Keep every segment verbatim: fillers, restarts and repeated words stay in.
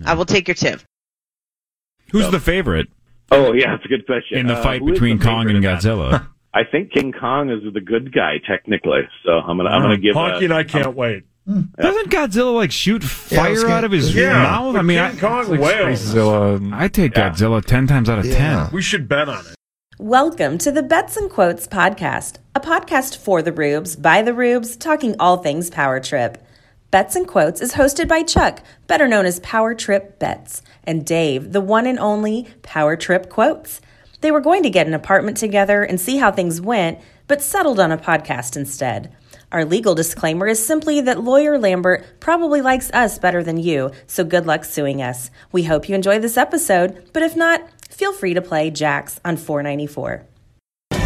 I will take your tip. Who's So. the favorite Oh, yeah, that's a good question. in the Uh, fight who is between the Kong and favorite in that? Godzilla? I think King Kong is the good guy, technically. So I'm gonna I'm gonna give. Honky a, and I can't wait. Doesn't Godzilla like shoot fire was gonna- out of his Yeah, mouth? but I mean, King I, Kong Like whales. Godzilla. I take Yeah. Godzilla ten times out of Yeah. ten. We should bet on it. Welcome to the Bets and Quotes podcast, a podcast for the Rubes, by the Rubes, talking all things Power Trip. Bets and Quotes is hosted by Chuck, better known as Power Trip Bets, and Dave, the one and only Power Trip Quotes. They were going to get an apartment together and see how things went, but settled on a podcast instead. Our legal disclaimer is simply that lawyer Lambert probably likes us better than you, so good luck suing us. We hope you enjoy this episode, but if not, feel free to play Jax on four ninety-four. As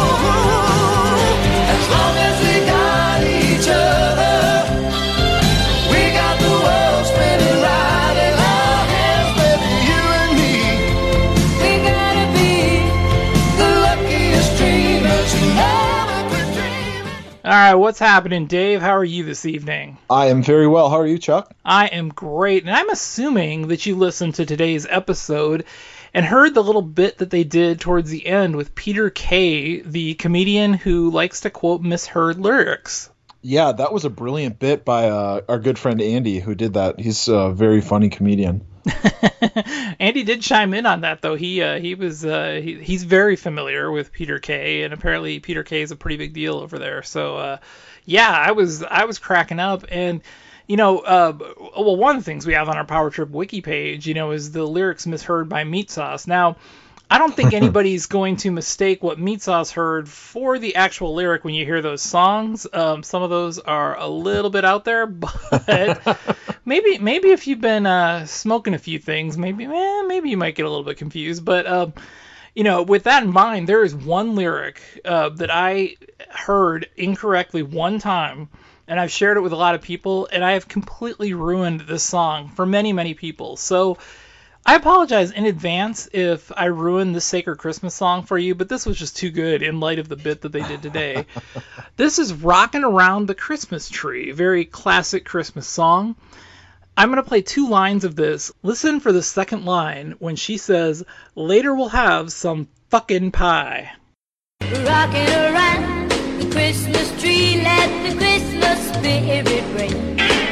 long as we got each other, we got the world spinning right in our hands, baby, you and me. We gotta be the luckiest dreamers who never quit dreaming. All right, what's happening, Dave? How are you this evening? I am very well. How are you, Chuck? I am great, and I'm assuming that you listened to today's episode and heard the little bit that they did towards the end with Peter Kay, the comedian who likes to quote misheard lyrics. Yeah, that was a brilliant bit by uh, our good friend Andy who did that. He's a very funny comedian. Andy did chime in on that, though. He uh, he was uh, he, he's very familiar with Peter Kay, and apparently Peter Kay is a pretty big deal over there. So uh, yeah, I was I was cracking up, and you know, uh, well, one of the things we have on our Power Trip wiki page, you know, is the lyrics misheard by Meat Sauce. Now, I don't think anybody's going to mistake what Meat Sauce heard for the actual lyric when you hear those songs. Um, some of those are a little bit out there, but maybe maybe if you've been uh, smoking a few things, maybe eh, maybe you might get a little bit confused. But um, you know, with that in mind, there is one lyric uh, that I heard incorrectly one time, and I've shared it with a lot of people, and I have completely ruined this song for many, many people. So I apologize in advance if I ruined the Sacred Christmas song for you, but this was just too good in light of the bit that they did today. This is Rockin' Around the Christmas Tree, very classic Christmas song. I'm going to play two lines of this. Listen for the second line when she says, "Later we'll have some fucking pie." Rocking around the Christmas tree, let the Christmas spirit ring.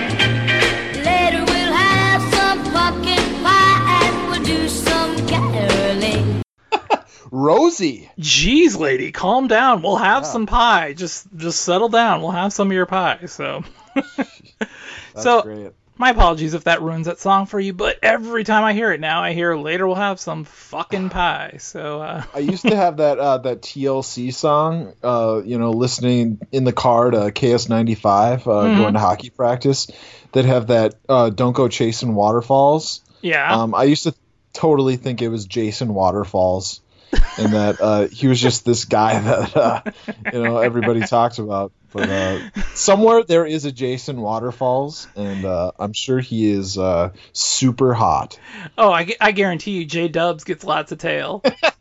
Later we'll have some pumpkin pie and we'll do some caroling. Rosie. Jeez, lady, calm down. We'll have Yeah. some pie. Just just settle down. We'll have some of your pie. So, That's so great. my apologies if that ruins that song for you, but every time I hear it now, I hear "Later we'll have some fucking pie." So, uh, I used to have that uh, that T L C song, uh, you know, listening in the car to K S ninety-five, uh, Mhm. going to hockey practice, that have that uh, "Don't Go Chasing Waterfalls." yeah. Um, I used to totally think it was Jason Waterfalls, and that uh, he was just this guy that uh, you know everybody talks about. But uh, somewhere there is a Jason Waterfalls, and uh, I'm sure he is uh, super hot. Oh, I, gu- I guarantee you, J Dubs gets lots of tail.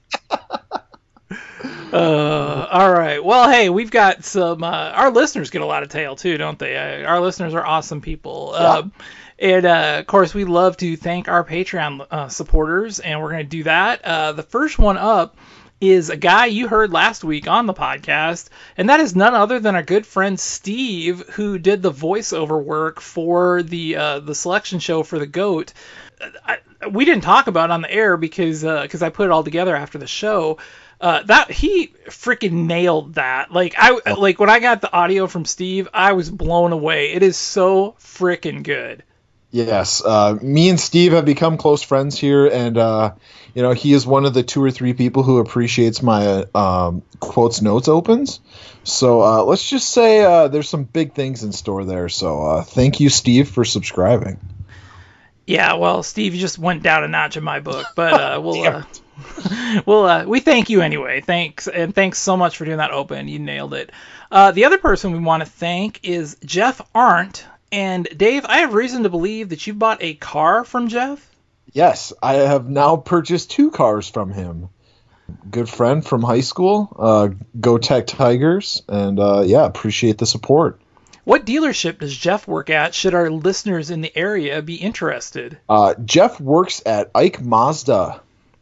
uh, all right. Well, hey, we've got some. Uh, our listeners get a lot of tail too, don't they? Uh, our listeners are awesome people. Uh, and uh, of course, we love to thank our Patreon uh, supporters, and we're going to do that. Uh, the first one up is a guy you heard last week on the podcast, and that is none other than our good friend Steve, who did the voiceover work for the uh, the selection show for the GOAT. I, we didn't talk about it on the air because because I put it all together after the show. Uh, that he freaking nailed that. Like I like when I got the audio from Steve, I was blown away. It is so freaking good. Yes, uh, me and Steve have become close friends here, and uh, you know he is one of the two or three people who appreciates my um, quotes notes opens. So uh, let's just say uh, there's some big things in store there. So uh, thank you, Steve, for subscribing. Yeah, well, Steve, you just went down a notch in my book, but uh, we'll uh, we'll uh, we thank you anyway. Thanks, and thanks so much for doing that open. You nailed it. Uh, the other person we want to thank is Jeff Arndt. And Dave, I have reason to believe that you bought a car from Jeff. Yes, I have now purchased two cars from him. Good friend from high school. Uh, Go Tech Tigers, and uh, yeah, appreciate the support. What dealership does Jeff work at should our listeners in the area be interested? Uh, Jeff works at Ike Mazda.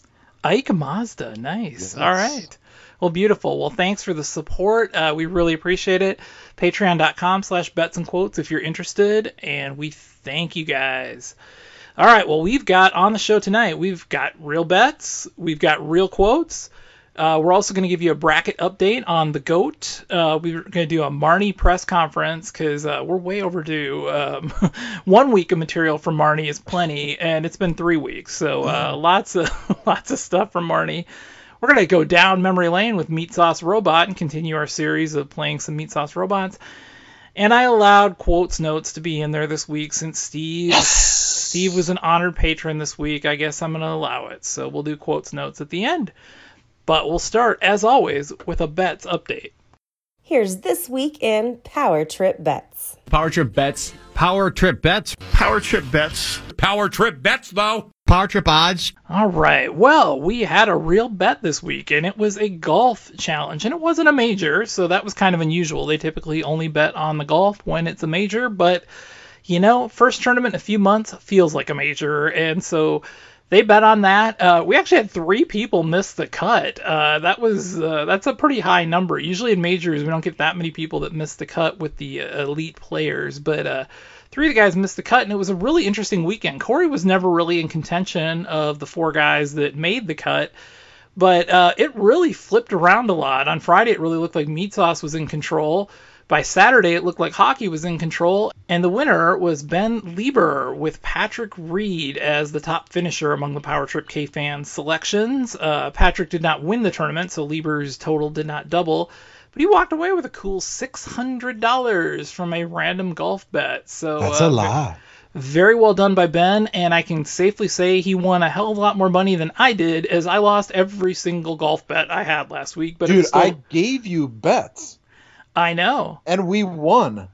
Ike Mazda, nice. Yes. All right. Well, beautiful. Well, thanks for the support. Uh, we really appreciate it. Patreon.com slash bets and quotes if you're interested, and we thank you guys. All right, well, we've got on the show tonight, we've got real bets, we've got real quotes. Uh, we're also going to give you a bracket update on the GOAT. Uh, we're going to do a Marnie press conference because uh, we're way overdue. Um, one week of material from Marnie is plenty, and it's been three weeks, so uh, lots of lots of stuff from Marnie. We're going to go down memory lane with Meat Sauce Robot and continue our series of playing some Meat Sauce Robots. And I allowed quotes notes to be in there this week since Steve yes! Steve was an honored patron this week. I guess I'm going to allow it. So we'll do quotes notes at the end. But we'll start, as always, with a bets update. Here's This Week in Power Trip Bets. Power Trip Bets. Power Trip Bets. Power Trip Bets. Power Trip Bets, though. Power Trip Odds. All right. Well, we had a real bet this week, and it was a golf challenge. And it wasn't a major, so that was kind of unusual. They typically only bet on the golf when it's a major. But, you know, first tournament in a few months feels like a major. And so they bet on that. Uh, we actually had three people miss the cut. Uh, that was uh, that's a pretty high number. Usually in majors, we don't get that many people that miss the cut with the uh, elite players. But uh, three of the guys missed the cut, and it was a really interesting weekend. Corey was never really in contention of the four guys that made the cut. But uh, it really flipped around a lot. On Friday, it really looked like Meat Sauce was in control. By Saturday, it looked like hockey was in control, and the winner was Ben Lieber with Patrick Reed as the top finisher among the Power Trip K-Fans selections. Uh, Patrick did not win the tournament, so Lieber's total did not double, but he walked away with a cool six hundred dollars from a random golf bet. So That's uh, a lot. Very well done by Ben, and I can safely say he won a hell of a lot more money than I did, as I lost every single golf bet I had last week. But it Dude, was still... I gave you bets. I know. And we won.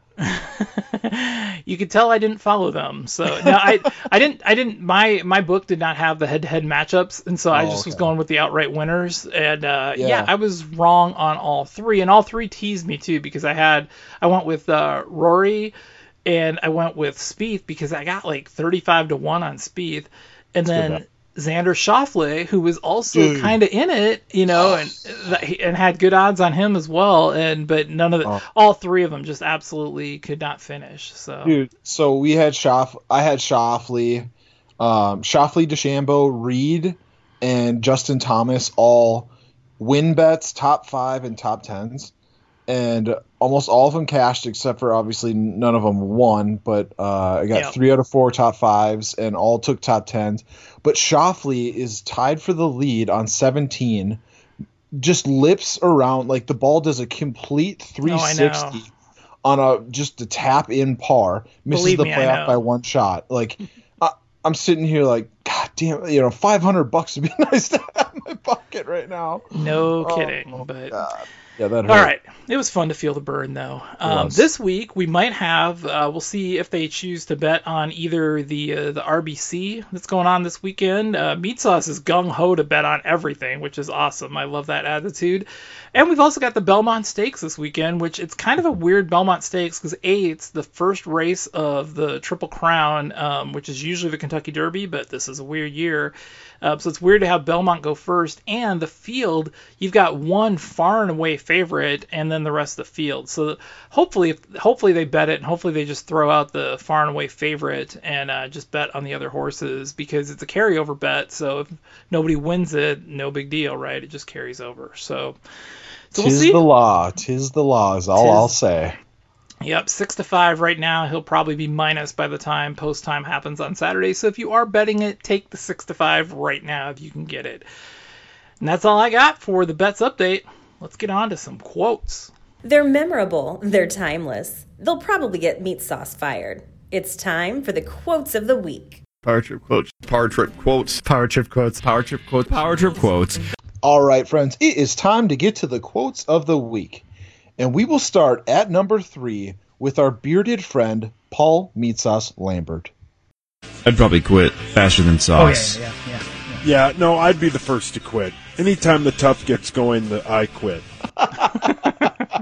You could tell I didn't follow them. So no, I I didn't I didn't my my book did not have the head-to-head matchups, and so I Oh, just was okay. going with the outright winners. And uh, yeah. Yeah. I was wrong on all three, and all three teased me too because I had I went with uh, Rory, and I went with Spieth because I got like thirty-five to one on Spieth, and then bet. Xander Schauffele, who was also Dude. kind of in it, you know, and and had good odds on him as well. And but none of the, Oh. all three of them just absolutely could not finish. So Dude, so we had Schaff, I had Shoffley, um, Shoffley, DeChambeau, Reed, and Justin Thomas all win bets, top five and top tens, and almost all of them cashed except for obviously none of them won. But uh, I got Yep. three out of four top fives and all took top tens. But Shoffley is tied for the lead on seventeen. Just lips around like the ball does a complete three sixty on a just a tap in par. Misses Believe the me, I playoff know. by one shot. Like I, I'm sitting here like, God damn, you know, five hundred bucks would be nice to have in my pocket right now. no Oh, kidding. But God. Yeah, that hurt. all right, it was fun to feel the burn though. Um, was. this week we might have uh, we'll see if they choose to bet on either the uh, the R B C that's going on this weekend. Uh, Meat Sauce is gung ho to bet on everything, which is awesome. I love that attitude. And we've also got the Belmont Stakes this weekend, which it's kind of a weird Belmont Stakes because A, it's the first race of the Triple Crown, um, which is usually the Kentucky Derby, but this is a weird year. Uh, so it's weird to have Belmont go first. And the field, you've got one far and away favorite and then the rest of the field. So hopefully hopefully they bet it, and hopefully they just throw out the far and away favorite and uh, just bet on the other horses because it's a carryover bet. So if nobody wins it, no big deal, right? It just carries over. So... So we'll Tis see. the law. Tis the law is all Tis- I'll say. Yep, six to five right now. He'll probably be minus by the time post time happens on Saturday. So if you are betting it, take the six to five right now if you can get it. And that's all I got for the bets update. Let's get on to some quotes. They're memorable, they're timeless. They'll probably get Meat Sauce fired. It's time for the quotes of the week. Power Trip Quotes. Power Trip Quotes. Power Trip Quotes. Power Trip Quotes. Power Trip Quotes. All right, friends, it is time to get to the quotes of the week. And we will start at number three with our bearded friend, Paul Meat Sauce Lambert. I'd probably quit faster than Sauce. Oh, yeah, yeah, yeah. Yeah, no, I'd be the first to quit. Anytime the tough gets going, the, I quit.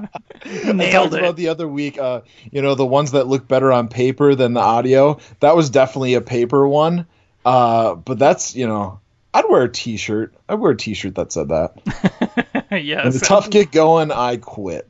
I Nailed talked it. about the other week, uh, you know, the ones that look better on paper than the audio. That was definitely a paper one. Uh, but that's, you know, I'd wear a t-shirt. I'd wear a t-shirt that said that. Yes. When the tough get going, I quit.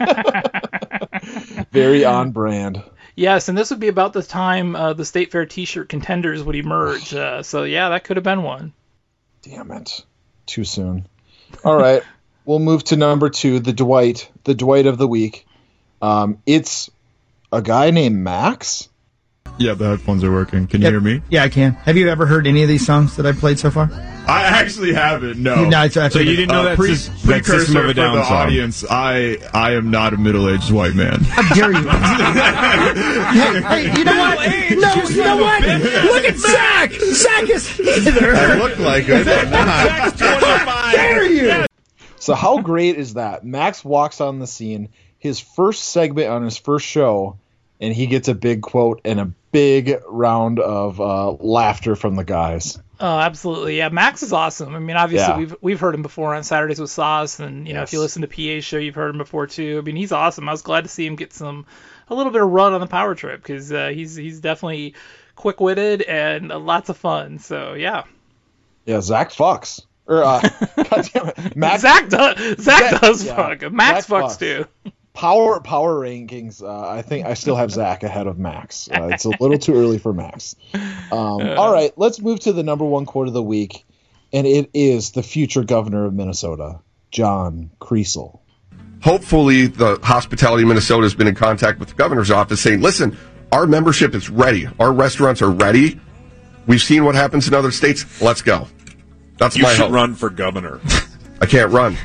Very on brand. Yes, and this would be about the time uh, the State Fair T-shirt contenders would emerge. Uh, so yeah, that could have been one. Damn it. Too soon. All right. We'll move to number two, the Dwight, the Dwight of the week. Um, it's a guy named Max. Yeah, the headphones are working. Can you Yep. hear me? Yeah, I can. Have you ever heard any of these songs that I've played so far? I actually haven't. No. No, it's- I So you figured- didn't know Uh, that pre- sys- that precursor System of a for Down the song? audience. I I am not a middle-aged white man. How dare you? hey, hey, you know what? No, you know what? Look at Zach! Zach is here! I look like it. I'm not. How dare you? So how great is that? Max walks on the scene, his first segment on his first show, and he gets a big quote and a big round of uh, laughter from the guys. Oh, absolutely. Yeah, Max is awesome. I mean, obviously Yeah. we've we've heard him before on Saturdays with Sauce, and you know, if you Yes. listen to P A's show, you've heard him before too. I mean, he's awesome. I was glad to see him get some a little bit of run on the Power Trip because uh, he's he's definitely quick-witted and uh, lots of fun. So yeah, Yeah, Zach fucks. Or, uh, God damn it. Max, Zach does Zach, Zach- does yeah, fuck. Max Zach fucks fucks. too. Power power rankings. Uh, I think I still have Zach ahead of Max. Uh, it's a little too early for Max. Um, all right, let's move to the number one quote of the week, and it is the future governor of Minnesota, John Kriesel. Hopefully the hospitality of Minnesota has been in contact with the governor's office saying, listen, our membership is ready. Our restaurants are ready. We've seen what happens in other states. Let's go. That's You my should hope. run for governor. I can't run.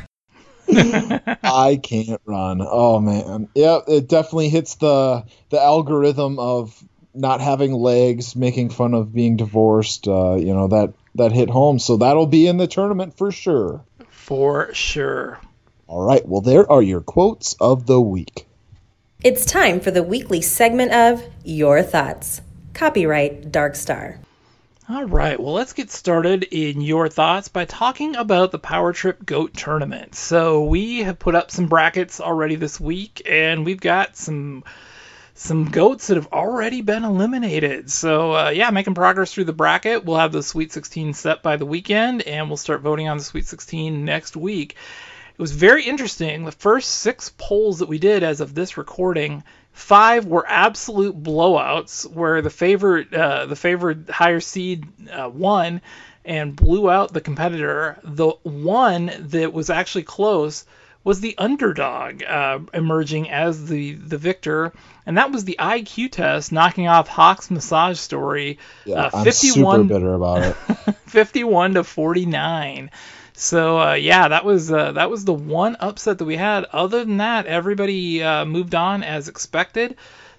I can't run. Oh man, yeah, it definitely hits the the algorithm of not having legs, making fun of being divorced. Uh, you know that that hit home. So that'll be in the tournament for sure. For sure. All right. Well, there are your quotes of the week. It's time for the weekly segment of Your Thoughts. Copyright Dark Star. All right, well, let's get started in your thoughts by talking about the Power Trip GOAT Tournament. So we have put up some brackets already this week, and we've got some some goats that have already been eliminated. So uh, yeah, making progress through the bracket. We'll have the Sweet sixteen set by the weekend, and we'll start voting on the Sweet sixteen next week. It was very interesting. The first six polls that we did as of this recording, five were absolute blowouts, where the favorite, uh, the favored higher seed uh, won and blew out the competitor. The one that was actually close was the underdog, uh, emerging as the the victor, and that was the I Q test, knocking off Hawk's Massage Story, Yeah, uh, I'm fifty-one, super bitter about it. fifty-one to forty-nine. So uh, yeah, that was uh, that was the one upset that we had. Other than that, everybody uh, moved on as expected.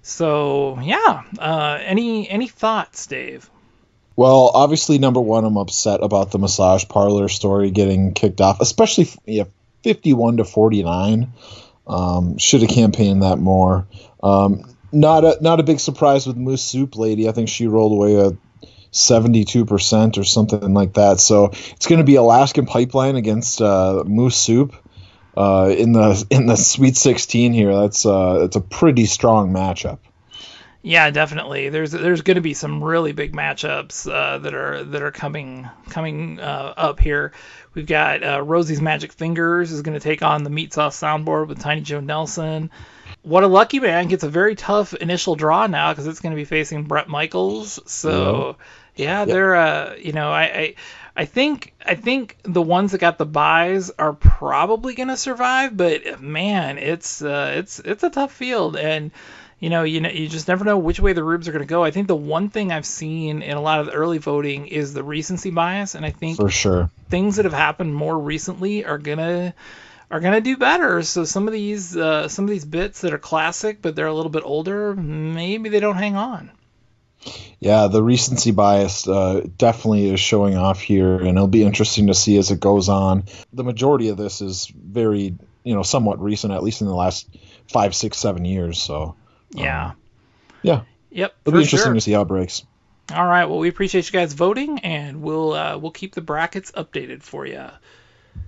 So yeah, uh, any any thoughts, Dave? Well, obviously, number one, I'm upset about the massage parlor story getting kicked off, especially yeah, fifty-one to forty-nine. Um, should have campaigned that more. Um, not a not a big surprise with Moose Soup Lady. I think she rolled away a seventy-two percent or something like that. So it's going to be Alaskan Pipeline against uh, Moose Soup uh, in the in the Sweet sixteen here. That's uh, it's a pretty strong matchup. Yeah, definitely. There's there's going to be some really big matchups uh, that are that are coming coming uh, up here. We've got uh, Rosie's Magic Fingers is going to take on the Meat Sauce Soundboard with Tiny Joe Nelson. What a Lucky Man gets a very tough initial draw now because it's going to be facing Bret Michaels. So yeah, they're uh, you know I, I I think I think the ones that got the buys are probably going to survive, but man, it's uh, it's it's a tough field and. You know, you know, you just never know which way the rubes are going to go. I think the one thing I've seen in a lot of the early voting is the recency bias, and I think For sure. things that have happened more recently are gonna are gonna do better. So some of these uh, some of these bits that are classic, but they're a little bit older, maybe they don't hang on. Yeah, the recency bias uh, definitely is showing off here, and it'll be interesting to see as it goes on. The majority of this is very, you know, somewhat recent, at least in the last five, six, seven years. So. Yeah. Um, yeah. Yep. It'll for be interesting sure. to see how it breaks. All right. Well, we appreciate you guys voting, and we'll uh, we'll keep the brackets updated for you.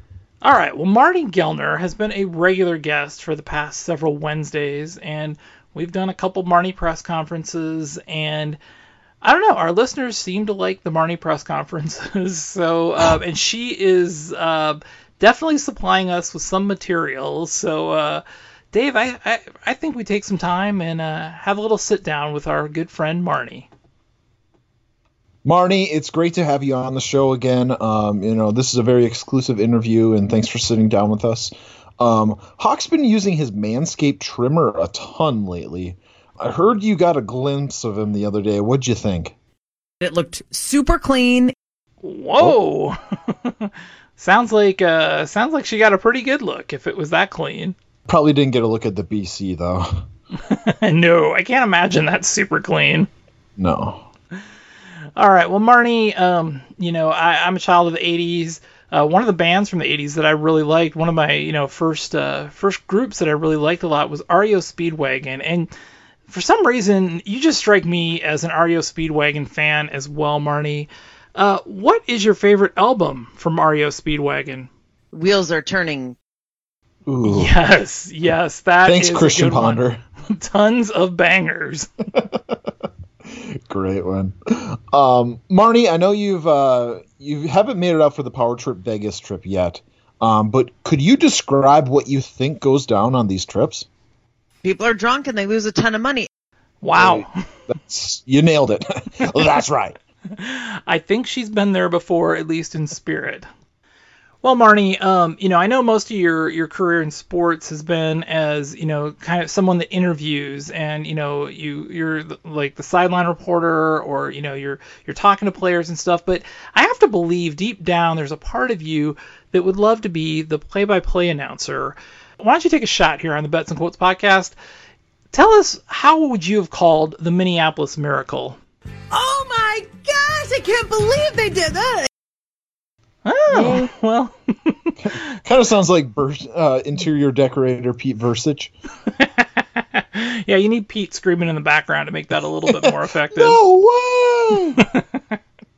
All right. Well, Marty Gellner has been a regular guest for the past several Wednesdays, and we've done a couple Marnie press conferences, and I don't know, our listeners seem to like the Marnie press conferences. So, uh, and she is uh, definitely supplying us with some material. So, uh, Dave, I, I I think we take some time and uh, have a little sit down with our good friend Marnie. Marnie, it's great to have you on the show again. Um, you know, this is a very exclusive interview, and thanks for sitting down with us. Um, Hawk's been using his Manscaped trimmer a ton lately. I heard you got a glimpse of him the other day. What'd you think? It looked super clean. Whoa! sounds like uh, sounds like she got a pretty good look if it was that clean. Probably didn't get a look at the B C though. No, I can't imagine that's super clean. No. All right, well, Marnie, um, you know, I, I'm a child of the eighties. Uh, one of the bands from the eighties that I really liked, one of my, you know, first uh, first groups that I really liked a lot was R E O Speedwagon. And for some reason, you just strike me as an R E O Speedwagon fan as well, Marnie. Uh, what is your favorite album from R E O Speedwagon? Wheels Are Turning. Ooh. Yes, yes, that Thanks, is Christian a good one. Ponder. Tons of bangers. Great one. Um, Marnie, I know you've uh, you haven't made it out for the Power Trip Vegas trip yet, um, but could you describe what you think goes down on these trips? People are drunk and they lose a ton of money. Wow. That's, you nailed it. That's right. I think she's been there before, at least in spirit. Well, Marnie, um, you know, I know most of your, your career in sports has been as, you know, kind of someone that interviews and, you know, you, you're the, like the sideline reporter or, you know, you're, you're talking to players and stuff. But I have to believe deep down there's a part of you that would love to be the play-by-play announcer. Why don't you take a shot here on the Bets and Quotes podcast? Tell us, how would you have called the Minneapolis Miracle? Oh my gosh, I can't believe they did that. Oh, well. Kind of sounds like Ber- uh, interior decorator Pete Versich. Yeah, you need Pete screaming in the background to make that a little bit more effective. No way!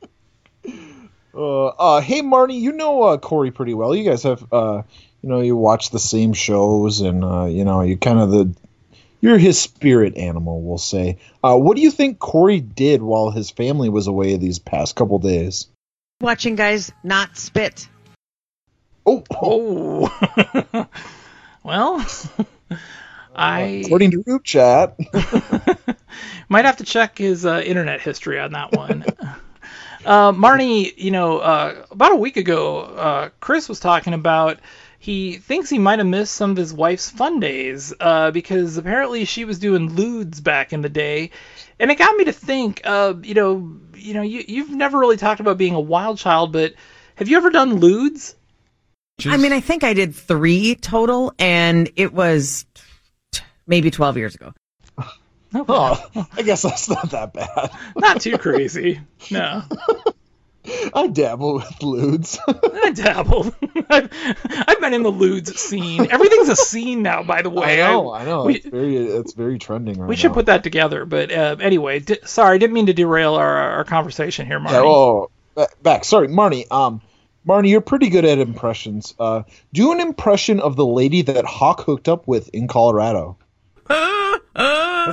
uh, uh, hey, Marnie, you know uh, Corey pretty well. You guys have, uh, you know, you watch the same shows and, uh, you know, you kind of the, you're his spirit animal, we'll say. Uh, what do you think Corey did while his family was away these past couple days? Watching guys not spit. Oh, oh. Well, I according to group chat, might have to check his uh, internet history on that one. uh, Marnie, you know, uh, about a week ago, uh, Chris was talking about he thinks he might have missed some of his wife's fun days uh, because apparently she was doing lewds back in the day. And it got me to think, uh, you know, you know, you, you've never really talked about being a wild child, but have you ever done lewds? I mean, I think I did three total, and it was maybe twelve years ago. Oh, I guess that's not that bad. Not too crazy. No. I dabble with lewds. I dabbled. I've, I've been in the lewds scene. Everything's a scene now, by the way. I know, I know. We, it's very, it's very trending right We should now. put that together. But uh, anyway, di- sorry, I didn't mean to derail our, our conversation here, Marnie. Yeah, oh, back, back. Sorry, Marnie. Um, Marnie, you're pretty good at impressions. Uh, do an impression of the lady that Hawk hooked up with in Colorado. Uh, uh.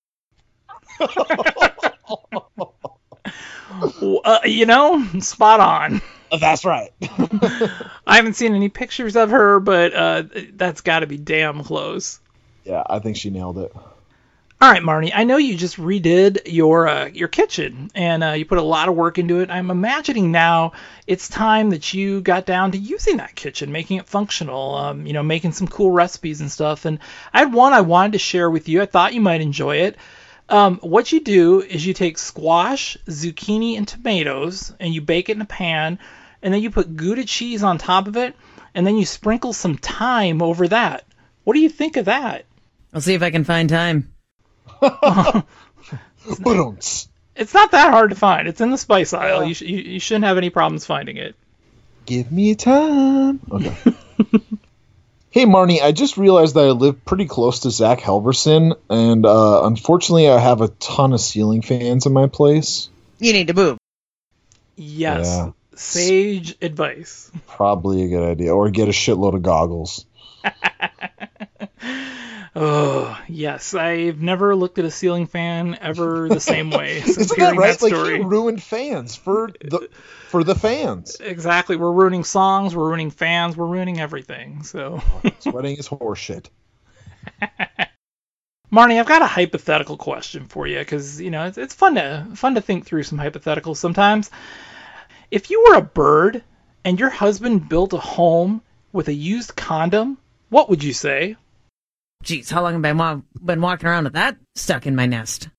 Uh, you know, spot on. That's right. I haven't seen any pictures of her, but uh, that's got to be damn close. Yeah, I think she nailed it. All right, Marnie, I know you just redid your uh, your kitchen, and uh, you put a lot of work into it. I'm imagining now it's time that you got down to using that kitchen, making it functional, um, you know, making some cool recipes and stuff. And I had one I wanted to share with you. I thought you might enjoy it. Um, what you do is you take squash, zucchini, and tomatoes, and you bake it in a pan, and then you put Gouda cheese on top of it, and then you sprinkle some thyme over that. What do you think of that? I'll see if I can find time. It's not that hard to find. It's in the spice aisle. You, sh- you, you shouldn't have any problems finding it. Give me time. Okay. Hey, Marnie, I just realized that I live pretty close to Zach Halverson, and uh, unfortunately I have a ton of ceiling fans in my place. You need to move. Yes. Yeah. Sage advice. Probably a good idea. Or get a shitload of goggles. Oh, yes. I've never looked at a ceiling fan ever the same way since Isn't hearing that right? that Like, story. he ruined fans for the for the fans. Exactly. We're ruining songs, we're ruining fans, we're ruining everything. So Sweating is horseshit. Marnie, I've got a hypothetical question for you because, you know, it's, it's fun to fun to think through some hypotheticals sometimes. If you were a bird and your husband built a home with a used condom, what would you say? Jeez, how long have I been, wa- been walking around with that stuck in my nest?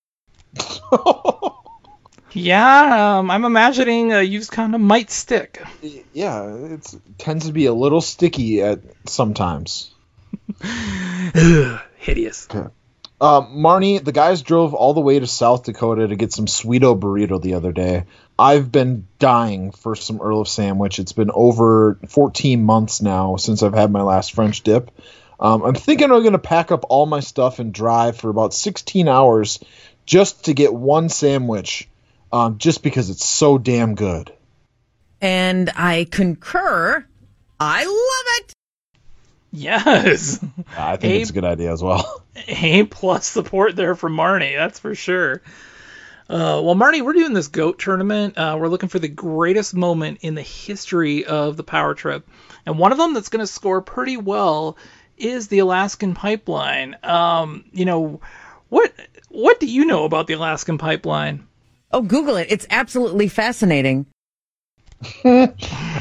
Yeah, um, I'm imagining a used condom might stick. Yeah, it tends to be a little sticky at sometimes. Ugh, hideous. Okay. Uh, Marnie, the guys drove all the way to South Dakota to get some Sweeto burrito the other day. I've been dying for some Earl of Sandwich. It's been over fourteen months now since I've had my last French dip. Um, I'm thinking I'm going to pack up all my stuff and drive for about sixteen hours just to get one sandwich, um, just because it's so damn good. And I concur. I love it. Yes. I think A- it's a good idea as well. A plus support there from Marnie, that's for sure. Uh, well, Marnie, we're doing this GOAT tournament. Uh, we're looking for the greatest moment in the history of the Power Trip. And one of them that's going to score pretty well is the Alaskan Pipeline. Um, you know, what what do you know about the Alaskan Pipeline? Oh, Google it. It's absolutely fascinating. uh,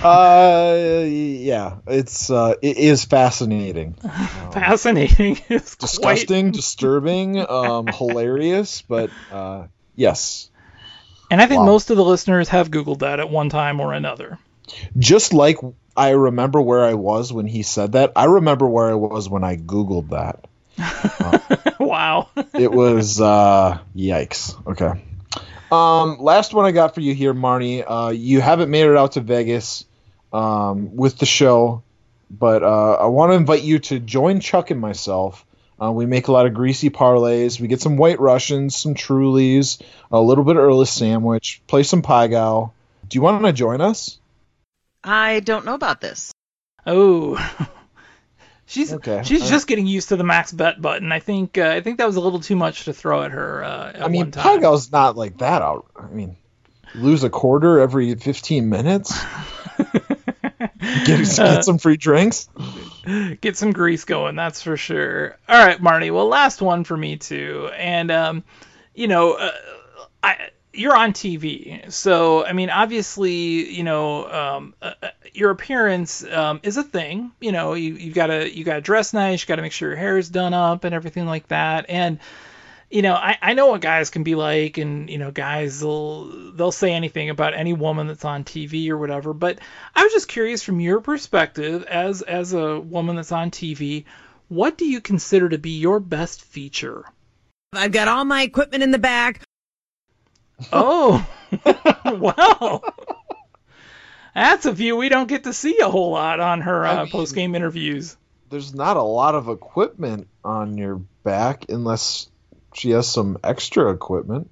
yeah, it's uh, it is fascinating. Um, Fascinating. It's disgusting, quite... disturbing, um, hilarious, but uh, yes. And I think Wow. most of the listeners have Googled that at one time or another. Just like I remember where I was when he said that, I remember where I was when I Googled that. Uh, Wow. it was uh, yikes. Okay. Um, last one I got for you here, Marnie. Uh, you haven't made it out to Vegas um, with the show, but uh, I want to invite you to join Chuck and myself. Uh, we make a lot of greasy parlays. We get some White Russians, some Trulies, a little bit of Earl of Sandwich, play some Pie Gow. Do you want to join us? I don't know about this. Oh, she's Okay. she's Uh, just getting used to the max bet button. I think uh, I think that was a little too much to throw at her. Uh, at I mean, one time. Pie Gow's not like that out. I mean, lose a quarter every fifteen minutes. get, get some free drinks. Get some grease going, that's for sure. All right, Marnie. Well, last one for me too. And um, you know, uh, I. You're on T V, so I mean, obviously, you know, um, uh, your appearance um, is a thing. You know, you you gotta you gotta dress nice, you gotta make sure your hair is done up and everything like that. And you know, I, I know what guys can be like, and you know, guys will they'll say anything about any woman that's on T V or whatever. But I was just curious, from your perspective, as as a woman that's on T V, what do you consider to be your best feature? I've got all my equipment in the back. Oh, wow. That's a view we don't get to see a whole lot on her uh, I mean, post-game interviews. There's not a lot of equipment on your back unless she has some extra equipment.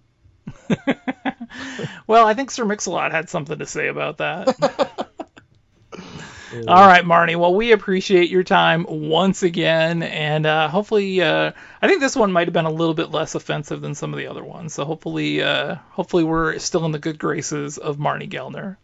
Well, I think Sir Mix-a-Lot had something to say about that. All right, Marnie. Well, we appreciate your time once again, and uh, hopefully, uh, I think this one might have been a little bit less offensive than some of the other ones. So hopefully, uh, hopefully, we're still in the good graces of Marnie Gellner.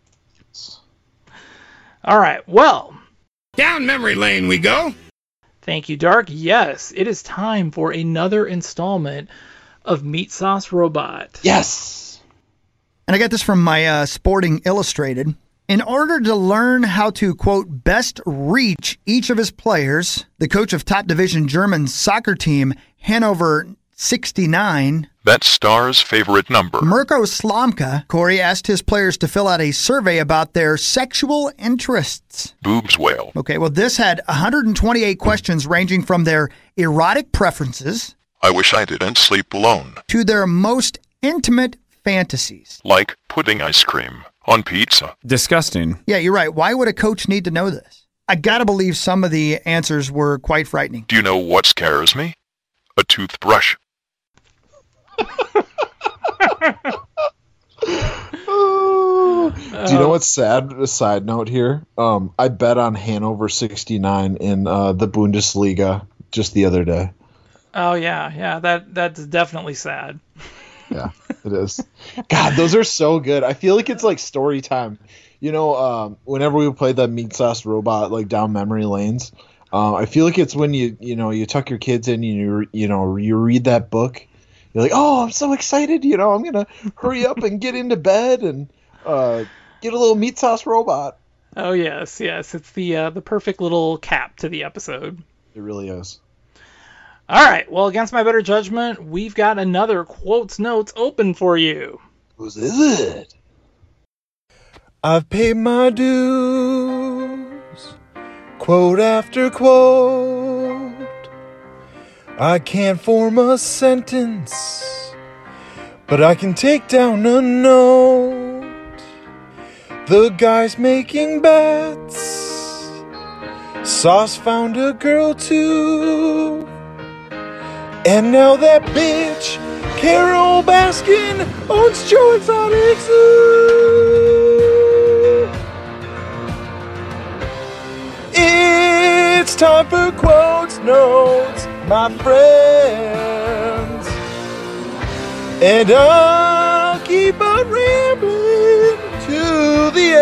All right. Well, down memory lane we go. Thank you, Dark. Yes, it is time for another installment of Meat Sauce Robot. Yes. And I got this from my uh, Sporting Illustrated. In order to learn how to, quote, best reach each of his players, the coach of top division German soccer team Hannover sixty-nine, that's Star's favorite number, Mirko Slomka, Corey asked his players to fill out a survey about their sexual interests. Boobs whale. Okay, well, this had one hundred twenty-eight questions ranging from their erotic preferences, I wish I didn't sleep alone, to their most intimate fantasies. like pudding ice cream on pizza. Disgusting. Yeah, you're right. Why would a coach need to know this? I gotta believe some of the answers were quite frightening. Do you know what scares me? A toothbrush. Do Do you know what's sad? A side note here. Um, I bet on Hanover sixty-nine in uh, the Bundesliga just the other day. Oh yeah, yeah. That that's definitely sad. Yeah, it is. God, those are so good. I feel like it's like story time. You know, um, whenever we played that Meat Sauce Robot like down memory lanes, uh, I feel like it's when you you know you tuck your kids in and you you know you read that book. You're like, oh, I'm so excited. You know, I'm gonna hurry up and get into bed and uh, get a little Meat Sauce Robot. Oh yes, yes. It's the uh, the perfect little cap to the episode. It really is. All right. Well, against my better judgment, we've got another quotes notes open for you. Who's is it? I've paid my dues, quote after quote. I can't form a sentence, but I can take down a note. The guy's making bets. Sauce found a girl too. And now that bitch, Carol Baskin, owns Joe Exotic Zoo. It's time for quotes notes, my friends. And I'll keep on rambling to the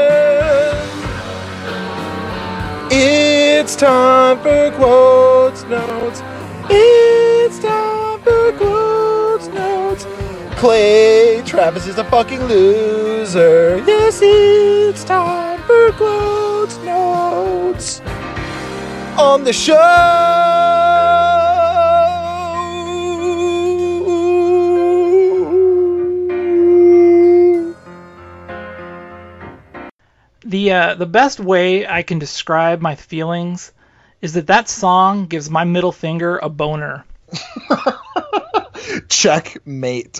end. It's time for quotes notes. It's time for quotes notes. Clay Travis is a fucking loser. Yes, it's time for quotes notes on the show. The uh, the best way I can describe my feelings is that that song gives my middle finger a boner. Checkmate.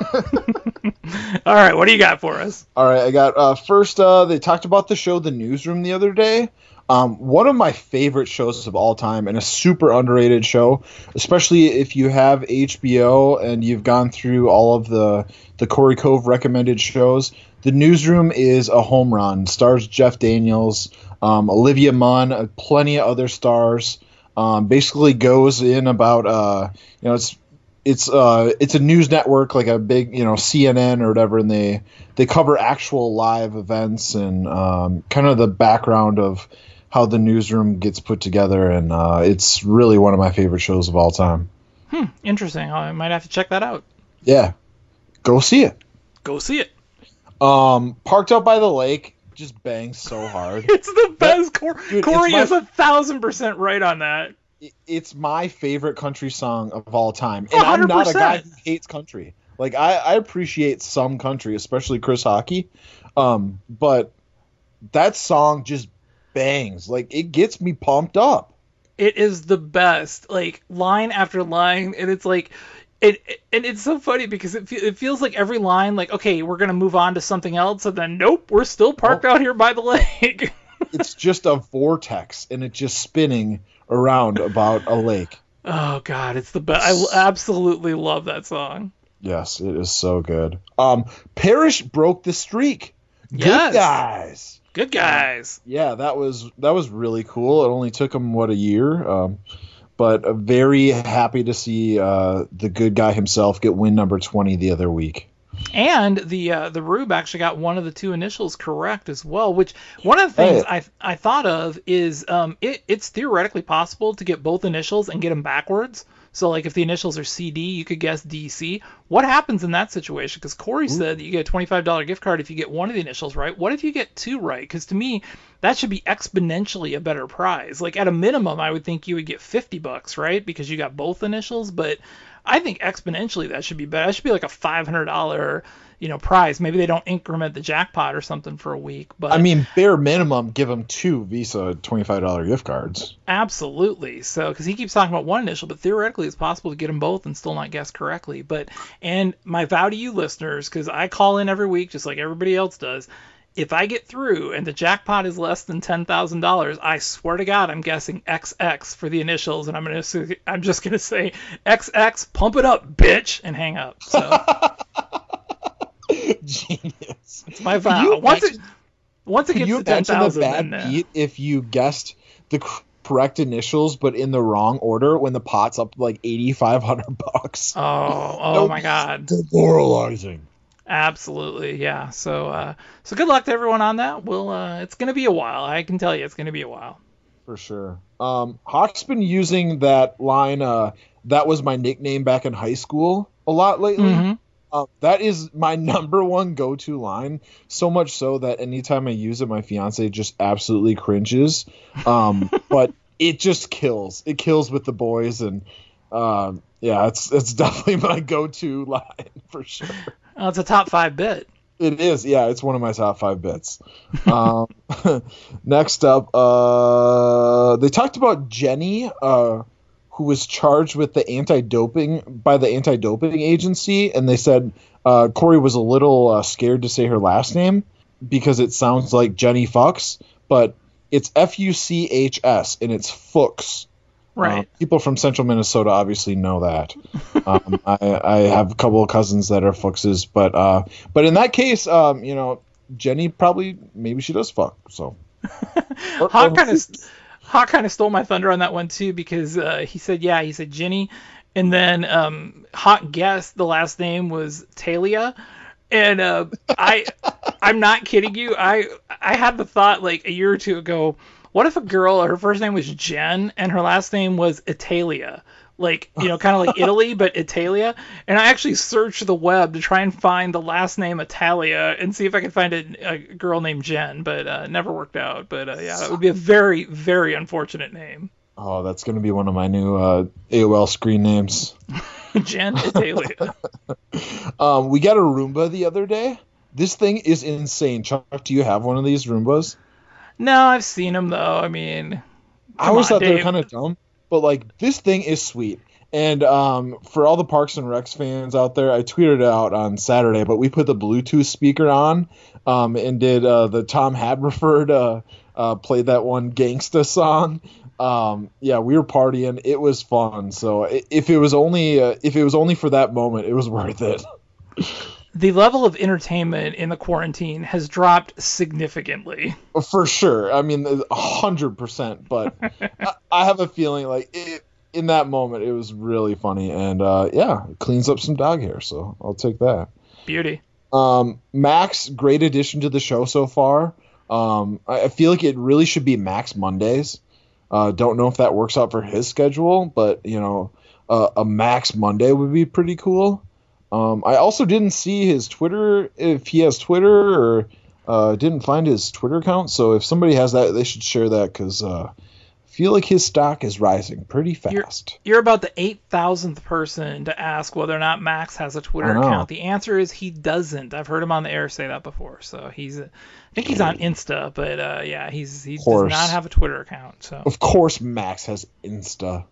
All right, what do you got for us? All right, I got uh, first. Uh, they talked about the show The Newsroom the other day. Um, one of my favorite shows of all time, and a super underrated show, especially if you have H B O and you've gone through all of the the Corey Cove recommended shows. The Newsroom is a home run. Stars Jeff Daniels, um, Olivia Munn, uh, plenty of other stars. Um, basically goes in about uh, you know it's it's uh it's a news network like a big you know C N N or whatever, and they they cover actual live events and um, kind of the background of how the Newsroom gets put together, and uh, it's really one of my favorite shows of all time. Hmm, interesting. I might have to check that out. Yeah, go see it. Go see it. Um, Parked Out by the Lake just bangs so hard. It's the best. Cor- Dude, Corey it's my- is a thousand percent right on that. It's my favorite country song of all time, and I'm not a guy who hates country. Like I, I appreciate some country, especially Chris Hockey, um, but that song just bangs. Like it gets me pumped up. It is the best, like line after line, and it's like, it, and it's so funny because it it feels like every line, like okay, we're gonna move on to something else, and then nope, we're still parked out here by the lake. It's just a vortex, and it's just spinning around about a lake. Oh God, it's the best. I absolutely love that song. Yes, it is so good. Um, Parrish broke the streak. Good Yes. guys. Good guys. Yeah, that was that was really cool. It only took him what a year, um, but uh, very happy to see uh, the good guy himself get win number twenty the other week. And the uh, the Rube actually got one of the two initials correct as well. Which one of the things Hey. I I thought of is um it, it's theoretically possible to get both initials and get them backwards. So like if the initials are C D, you could guess D C. What happens in that situation? Because Corey said that you get a twenty-five dollars gift card if you get one of the initials right. What if you get two right? Because to me, that should be exponentially a better prize. Like at a minimum, I would think you would get fifty bucks, right? Because you got both initials. But I think exponentially that should be better. That should be like a five hundred dollars you know prize. Maybe they don't increment the jackpot or something for a week. But I mean, bare minimum, give him two Visa twenty-five dollars gift cards. absolutely. So, because he keeps talking about one initial, but theoretically it's possible to get them both and still not guess correctly. But, and my vow to you listeners, because I call in every week just like everybody else does, if I get through and the jackpot is less than ten thousand dollars, I swear to God I'm guessing X X for the initials, and I'm gonna I'm just gonna say X X, pump it up, bitch, and hang up. So Genius. It's my Could vow. you Once imagine- it once it Could gets you to ten imagine the thousand, bad then uh, beat if you guessed the c- correct initials but in the wrong order when the pot's up to like eighty-five hundred bucks? oh oh my god. Demoralizing. Absolutely, yeah. So, uh, so good luck to everyone on that. We'll, uh, it's gonna be a while. I can tell you, it's gonna be a while. For sure. Um, Hawk's been using that line, uh, that was my nickname back in high school a lot lately. Mhm. Uh, that is my number one go-to line, so much so that anytime I use it, my fiance just absolutely cringes. Um, but it just kills. It kills with the boys, and um, yeah, it's it's definitely my go-to line for sure. Oh, it's a top five bit. It is, yeah. It's one of my top five bits. Um, next up, uh, they talked about Jenny, uh, who was charged with the anti-doping by the anti-doping agency, and they said uh, Corey was a little uh, scared to say her last name because it sounds like Jenny Fucks, but it's F U C H S and it's Fuchs. Right. Uh, people from central Minnesota obviously know that. Um, I, I have a couple of cousins that are Fuchses, but uh, but in that case, um, you know, Jenny probably maybe she does fuck. So Hawk kind of Hawk kind of stole my thunder on that one too because uh, he said yeah he said Ginny, and then um, Hawk guessed the last name was Talia, and uh, I I'm not kidding you. I I had the thought like a year or two ago. What if a girl, her first name was Jen, and her last name was Italia? Like, you know, kind of like Italy, but Italia. And I actually searched the web to try and find the last name Italia and see if I could find a, a girl named Jen, but uh, it never worked out. But uh, yeah, it would be a very, very unfortunate name. Oh, that's going to be one of my new uh, A O L screen names. Jen Italia. um, we got a Roomba the other day. This thing is insane. Chuck, do you have one of these Roombas? No, I've seen them though. I mean, I always on, thought they were Dave. kind of dumb, but like this thing is sweet. And um, for all the Parks and Recs fans out there, I tweeted it out on Saturday, but we put the Bluetooth speaker on um, and did uh, the Tom Haverford uh, uh, played that one Gangsta song. Um, yeah, we were partying. It was fun. So i- if it was only uh, if it was only for that moment, it was worth it. The level of entertainment in the quarantine has dropped significantly. For sure. I mean, a hundred percent. But I, I have a feeling like it, in that moment, it was really funny. And uh, yeah, it cleans up some dog hair. So I'll take that. Beauty. Um, Max, great addition to the show so far. Um, I, I feel like it really should be Max Mondays. Uh, don't know if that works out for his schedule, but you know, uh, a Max Monday would be pretty cool. Um, I also didn't see his Twitter, if he has Twitter, or uh, didn't find his Twitter account. So if somebody has that, they should share that because uh, I feel like his stock is rising pretty fast. You're about the eight thousandth person to ask whether or not Max has a Twitter I know. account. The answer is he doesn't. I've heard him on the air say that before. So he's, I think he's on Insta, but uh, yeah, he's he does course. not have a Twitter account. So Of course, Max has Insta.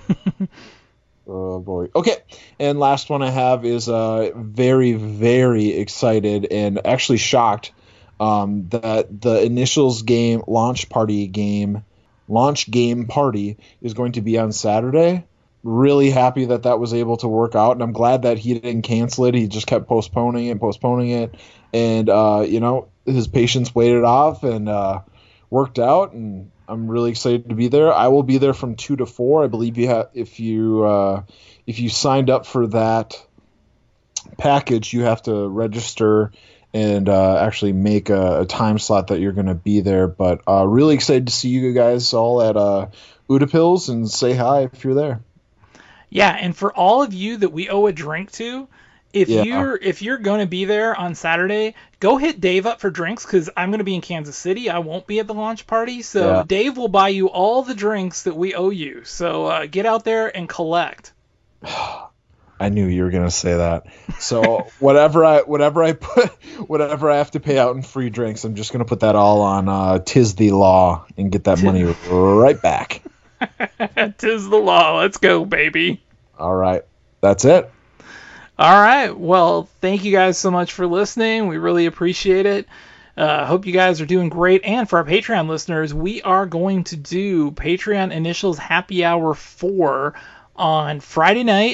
Oh boy. Okay, and last one I have is uh, very, very excited and actually shocked um, that the Initials game launch party game, launch game party is going to be on Saturday. Really happy that that was able to work out, and I'm glad that he didn't cancel it. He just kept postponing it, postponing it, and uh, you know, his patience waited off and uh, worked out, and I'm really excited to be there. I will be there from two to four. I believe you have if you uh, if you signed up for that package, you have to register and uh, actually make a, a time slot that you're going to be there. But uh, really excited to see you guys all at uh, Udapils and say hi if you're there. yeah, and for all of you that we owe a drink to, if Yeah. you're if you're going to be there on Saturday, go hit Dave up for drinks because I'm going to be in Kansas City. I won't be at the launch party, so Yeah. Dave will buy you all the drinks that we owe you. So uh, get out there and collect. I knew you were gonna say that. So whatever I whatever I put whatever I have to pay out in free drinks, I'm just gonna put that all on uh, Tis the Law and get that money right back. Tis the law. Let's go, baby. All right, that's it. All right. Well, thank you guys so much for listening. We really appreciate it. Uh, hope you guys are doing great. And for our Patreon listeners, we are going to do Patreon Initials Happy Hour four on Friday night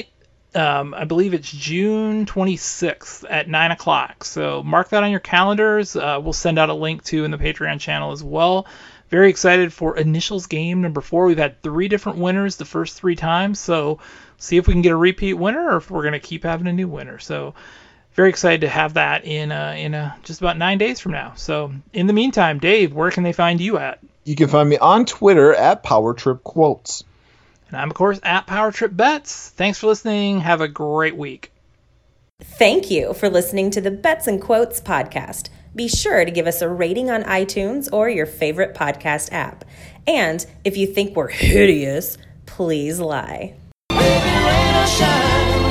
Um, I believe it's June twenty-sixth at nine o'clock. So mark that on your calendars. Uh, we'll send out a link to in the Patreon channel as well. Very excited for Initials game number four. We've had three different winners the first three times. So see if we can get a repeat winner or if we're going to keep having a new winner. So very excited to have that in uh, in uh, just about nine days from now. So in the meantime, Dave, where can they find you at? You can find me on Twitter at PowerTripQuotes. And I'm, of course, at PowerTripBets. Thanks for listening. Have a great week. Thank you for listening to the Bets and Quotes podcast. Be sure to give us a rating on iTunes or your favorite podcast app. And if you think we're hideous, please lie. Baby, rain or shine.